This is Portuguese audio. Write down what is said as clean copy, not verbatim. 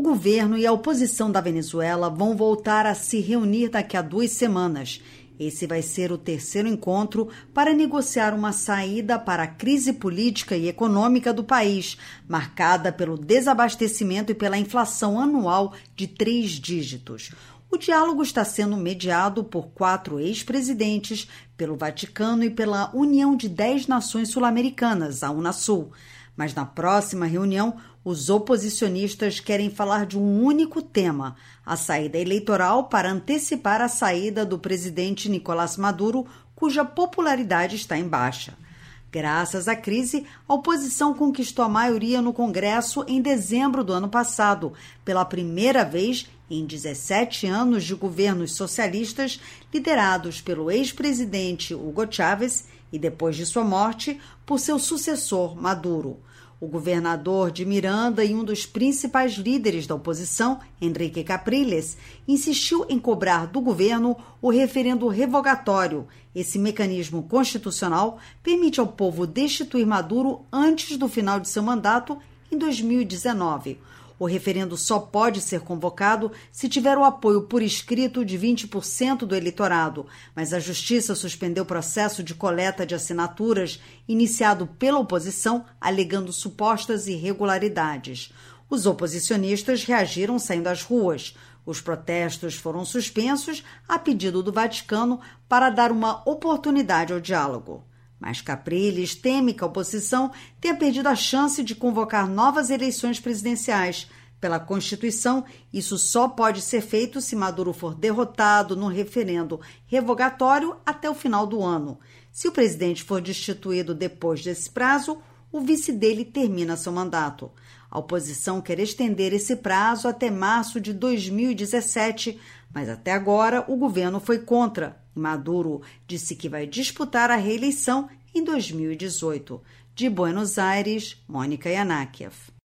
governo e a oposição da Venezuela vão voltar a se reunir daqui a 2 semanas. Esse vai ser o terceiro encontro para negociar uma saída para a crise política e econômica do país, marcada pelo desabastecimento e pela inflação anual de 3 dígitos. O diálogo está sendo mediado por 4 ex-presidentes, pelo Vaticano e pela União de 10 Nações Sul-Americanas, a Unasul. Mas na próxima reunião, os oposicionistas querem falar de um único tema, a saída eleitoral para antecipar a saída do presidente Nicolás Maduro, cuja popularidade está em baixa. Graças à crise, a oposição conquistou a maioria no Congresso em dezembro do ano passado, pela primeira vez em 17 anos de governos socialistas liderados pelo ex-presidente Hugo Chávez e, depois de sua morte, por seu sucessor Maduro. O governador de Miranda e um dos principais líderes da oposição, Enrique Capriles, insistiu em cobrar do governo o referendo revogatório. Esse mecanismo constitucional permite ao povo destituir Maduro antes do final de seu mandato, em 2019. O referendo só pode ser convocado se tiver o apoio por escrito de 20% do eleitorado, mas a Justiça suspendeu o processo de coleta de assinaturas iniciado pela oposição, alegando supostas irregularidades. Os oposicionistas reagiram saindo às ruas. Os protestos foram suspensos a pedido do Vaticano para dar uma oportunidade ao diálogo. Mas Capriles teme que a oposição tenha perdido a chance de convocar novas eleições presidenciais. Pela Constituição, isso só pode ser feito se Maduro for derrotado no referendo revogatório até o final do ano. Se o presidente for destituído depois desse prazo, o vice dele termina seu mandato. A oposição quer estender esse prazo até março de 2017, mas até agora o governo foi contra. Maduro disse que vai disputar a reeleição em 2018. De Buenos Aires, Mônica Yanakiev.